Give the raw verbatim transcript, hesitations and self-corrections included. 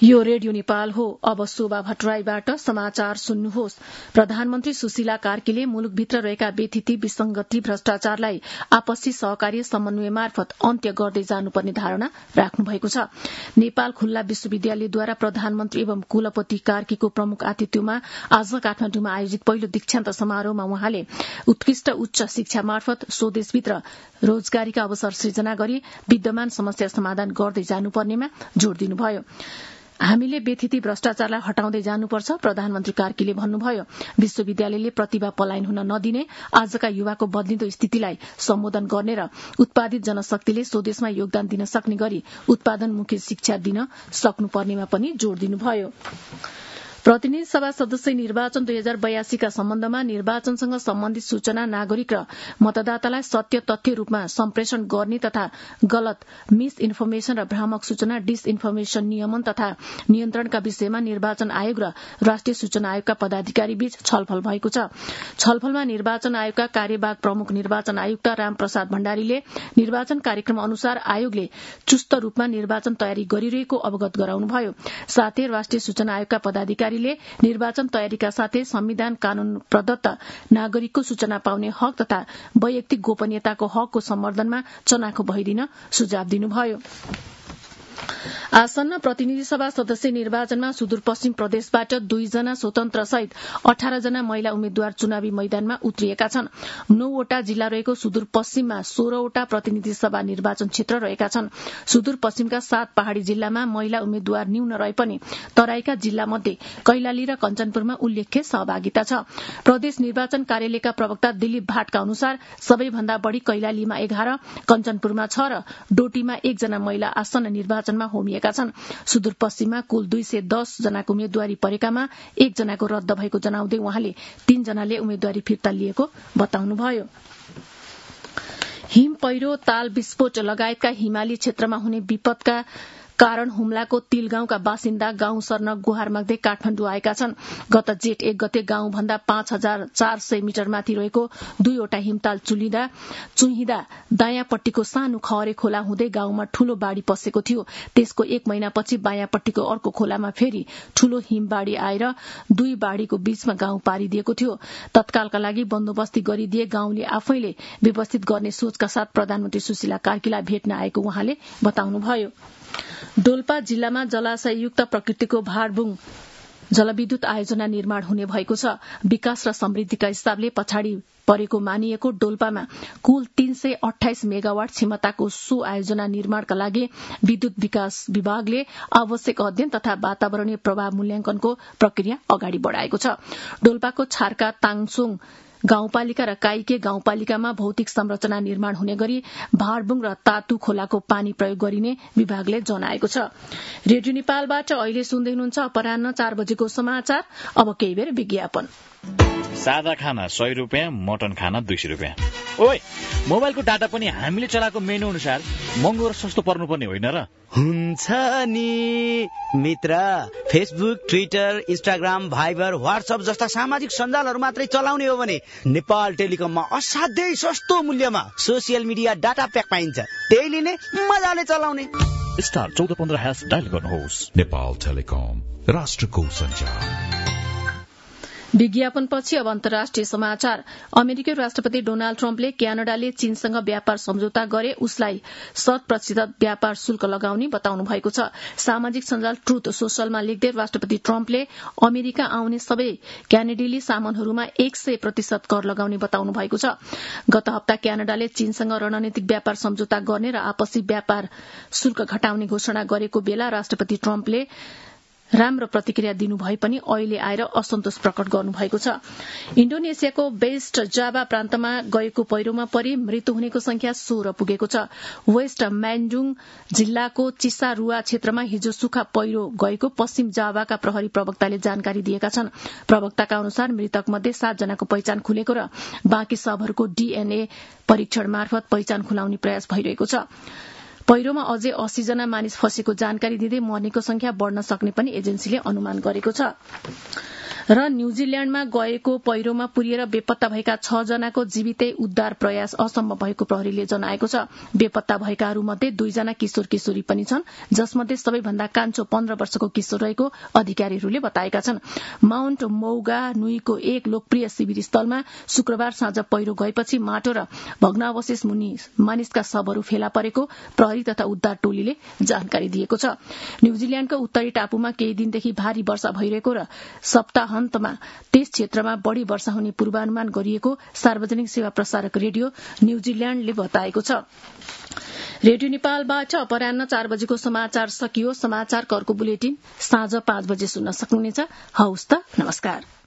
यो रेडियो नेपाल हो। अब शोभा भट्टराईबाट समाचार सुन्नुहोस्। प्रधानमन्त्री सुशीला कार्कीले मुलुकभित्र रहेका बेथिति विसंगति भ्रष्टाचारलाई आपसी सहकार्य समन्वय मार्फत अन्त्य गर्दै जानुपर्ने धारणा राख्नु भएको छ। नेपाल खुल्ला विश्वविद्यालयद्वारा प्रधानमन्त्री एवं कुलपति कार्कीको प्रमुख आतिथ्यमा आज काठमाडौँमा आयोजित पहिलो दीक्षान्त समारोहमा उहाँले उत्कृष्ट उच्च शिक्षा मार्फत स्वदेशभित्र रोजगारीका अवसर सृजना गरी विद्यमान समस्या समाधान गर्दै जानुपर्नेमा जोड़ दिनुभयो। हामीले बेथिति भ्रष्टाचारलाई हटाउँदै जानुपर्छ, प्रधानमन्त्री कार्कीले भन्नुभयो। विश्वविद्यालयले प्रतिभा पलायन हुन नदिने, आजका युवाको बदलिँदो स्थितिलाई सम्बोधन गर्ने र उत्पादित जनशक्तिले स्वदेशमा योगदान दिन सक्ने गरी उत्पादनमुखी शिक्षा दिन सक्नुपर्नेमा पनि जोड़ दिनुभयो। प्रतिनिधि सभा सदस्य निर्वाचन दुई हजार बयासीका सम्बन्धमा निर्वाचनसँग सम्बन्धित सूचना नागरिक र मतदातालाई सत्य तथ्य रूपमा सम्प्रेषण गर्ने तथा गलत मिस इन्फर्मेशन र भ्रामक सूचना डिसइन्फर्मेशन नियमन तथा नियन्त्रणका विषयमा निर्वाचन आयोग र राष्ट्रिय सूचना आयोगका पदाधिकारी बीच छलफल भएको छ। छलफलमा निर्वाचन आयोगका कार्यवाहक प्रमुख निर्वाचन आयुक्त रामप्रसाद भण्डारीले निर्वाचन कार्यक्रम अनुसार आयोगले चुस्त रूपमा निर्वाचन तयारी गरिरहेको अवगत गराउनुभयो। साथै राष्ट्रिय सूचना आयोगका पदाधिकारी निर्वाचन तयारीका साथै संविधान कानून प्रदत्त नागरिकको सूचना पाउने हक तथा वैयक्तिक गोपनीयताको हकको सम्वर्धनमा चनाखो भइदिन सुझाव दिनुभयो। आसन्न प्रतिनिधि सभा सदस्य निर्वाचनमा सुदूरपश्चिम प्रदेशबाट दुईजना स्वतन्त्र सहित अठार जना महिला उम्मेद्वार चुनावी मैदानमा उत्रिएका छन्। नौवटा जिल्ला रहेको सुदूरपश्चिममा सोह्रवटा प्रतिनिधि सभा निर्वाचन क्षेत्र रहेका छन्। सुदूरपश्चिमका सात पहाड़ी जिल्लामा महिला उम्मेद्वार न्यून रहे पनि तराईका जिल्ला मध्ये कैलाली र कञ्चनपुरमा उल्लेख्य सहभागिता छ। प्रदेश निर्वाचन कार्यालयका प्रवक्ता दिलीप भाटका अनुसार सबैभन्दा बढ़ी कैलालीमा एघार, कञ्चनपुरमा छ र डोटीमा एकजना महिला आसन्न निर्वाचनमा होमिएका छन्। सुदूरपश्चिममा कुल दुई सय दस जनाको उम्मेद्वारी परेकामा एकजनाको रद्द भएको जनाउँदै उहाँले तीन जनाले उम्मेद्वारी फिर्ता लिएको बताउनुभयो। हिम पहिरो, ताल विस्फोट लगायतका हिमाली क्षेत्रमा हुने विपदका कारण हुम्लाको तिल गाउँका बासिन्दा गाउँ सर्न गुहार माग्दै काठमाडौँ आएका छन्। गत जेठ एक गते गाउँ भन्दा पाँच हजार चार सय मिटर माथि रहेको दुईवटा हिमताल चुलिँदा चुहिँदा दायाँपट्टिको सानो खहरे खोला हुँदै गाउँमा ठूलो बाढ़ी पसेको थियो। त्यसको एक महिनापछि बायाँपट्टिको अर्को खोलामा फेरि ठूलो हिमबाढ़ी आएर दुई बाढ़ीको बीचमा गाउँ पारिदिएको थियो। तत्कालका लागि बन्दोबस्ती गरिदिए गाउँले आफैले व्यवस्थित गर्ने सोचका साथ प्रधानमन्त्री सुशीला कार्कीलाई भेट्न आएको उहाँले बताउनुभयो। डोल्पा जिल्लामा जलाशययुक्त प्रकृतिको भाडबुङ जलविद्युत आयोजना निर्माण हुने भएको छ। विकास र समृद्धिका हिसाबले पछाडि परेको मानिएको डोल्पामा कुल तीन सय अठाइस मेगावाट क्षमताको सो आयोजना निर्माणका लागि विद्युत विकास विभागले आवश्यक अध्ययन तथा वातावरणीय प्रभाव मूल्याङ्कनको प्रक्रिया अगाडि बढ़ाएको छ। डोल्पाको छार्का ताङसोङ गाउँपालिका र काइके गाउँपालिकामा भौतिक संरचना निर्माण हुने गरी भाडबुङ र तातु खोलाको पानी प्रयोग गरिने विभागले जनाएको छ। रेडियो नेपालबाट अहिले सुन्दै हुनुहुन्छ अपराह्न चार बजेको समाचार। अब केही बेर विज्ञापन। सादा खाना सय रुपियाँ, मटन खाना दुई सय रुपियाँ। ओइ, मोबाइलको डाटा पनि हामीले चलाएको मेनु अनुसार महँगो र सस्तो पर्नुपर्ने होइन र? हुन्छ नि मित्र, Facebook, Twitter, Instagram, Viber, WhatsApp जस्ता सामाजिक सञ्जालहरू मात्रै चलाउने हो भने नेपाल टेलिकममा असाध्यै सस्तो मूल्यमा सोसियल मिडिया डाटा प्याक पाइन्छ। त्यही लिने, मजाले चलाउने। स्टार चौध पन्ध्र ह्यास डायल गर्नुहोस्। नेपाल टेलिकम, राष्ट्रको संचार। विज्ञापनपछि अब अन्तर्राष्ट्रिय समाचार। अमेरिकी राष्ट्रपति डोनाल्ड ट्रम्पले क्यानाडाले चीनसँग व्यापार सम्झौता गरे उसलाई शत प्रतिशत व्यापार शुल्क लगाउने बताउनु भएको छ। सामाजिक सञ्जाल ट्रुथ सोशलमा लेख्दै राष्ट्रपति ट्रम्पले अमेरिका आउने सबै क्यानेडिली सामानहरूमा एक सय प्रतिशत कर लगाउने बताउनु भएको छ। गत हप्ता क्यानाडाले चीनसँग रणनीतिक व्यापार सम्झौता गर्ने र आपसी व्यापार शुल्क घटाउने घोषणा गरेको बेला राष्ट्रपति ट्रम्पले राम्रो प्रतिक्रिया दिनुभए पनि अहिले आएर असन्तोष प्रकट गर्नुभएको छ। इण्डोनेसियाको वेस्ट जावा प्रान्तमा गएको पहिरोमा परि मृत्यु हुनेको संख्या सोह्र पुगेको छ। वेस्ट म्यान्जुङ जिल्लाको चिसारुवा क्षेत्रमा हिजो सुक्खा पहिरो गएको पश्चिम जावाका प्रहरी प्रवक्ताले जानकारी दिएका छन्। प्रवक्ताका अनुसार मृतक मध्ये सात जनाको पहिचान खुलेको र बाँकी सबहरूको डीएनए परीक्षण मार्फत पहिचान खुलाउने प्रयास भइरहेको छ। पहिरोमा अझै अस्सी जना मानिस फँसेको जानकारी दिँदै मर्नेको संख्या बढ़न सक्ने पनि एजेन्सीले अनुमान गरेको छ। र न्यूजील्याण्डमा गएको पहिरोमा पुरिएर बेपत्ता भएका छ जनाको जीवितै उद्धार प्रयास असम्भव भएको प्रहरीले जनाएको छ। बेपत्ता भएकाहरू मध्ये दुईजना किशोर किशोरी पनि छन्, जसमध्ये सबैभन्दा कान्छो पन्ध्र वर्षको किशोर रहेको अधिकारीहरूले बताएका छन्। माउन्ट मौगा नुईको एक लोकप्रिय शिविर स्थलमा शुक्रबार साँझ पहिरो गएपछि माटो र भग्नावशेष मुनि मानिसका शवहरू फेला परेको प्रहरी तथा उद्धार टोलीले जानकारी दिएको छ। न्यूजील्याण्डको उत्तरी टापुमा केही दिनदेखि भारी वर्षा भइरहेको र सप्ताहन्तमा त्यस क्षेत्रमा बढ़ी वर्षा हुने पूर्वानुमान गरिएको सार्वजनिक सेवा प्रसारक रेडियो न्यूजील्याण्डले बताएको छ। रेडियो नेपालबाट अपराह्न चार बजेको समाचार सकियो। समाचारको अर्को बुलेटिन साँझ पाँच बजे सुन्न सक्नुहुनेछ। हवस् त, नमस्कार।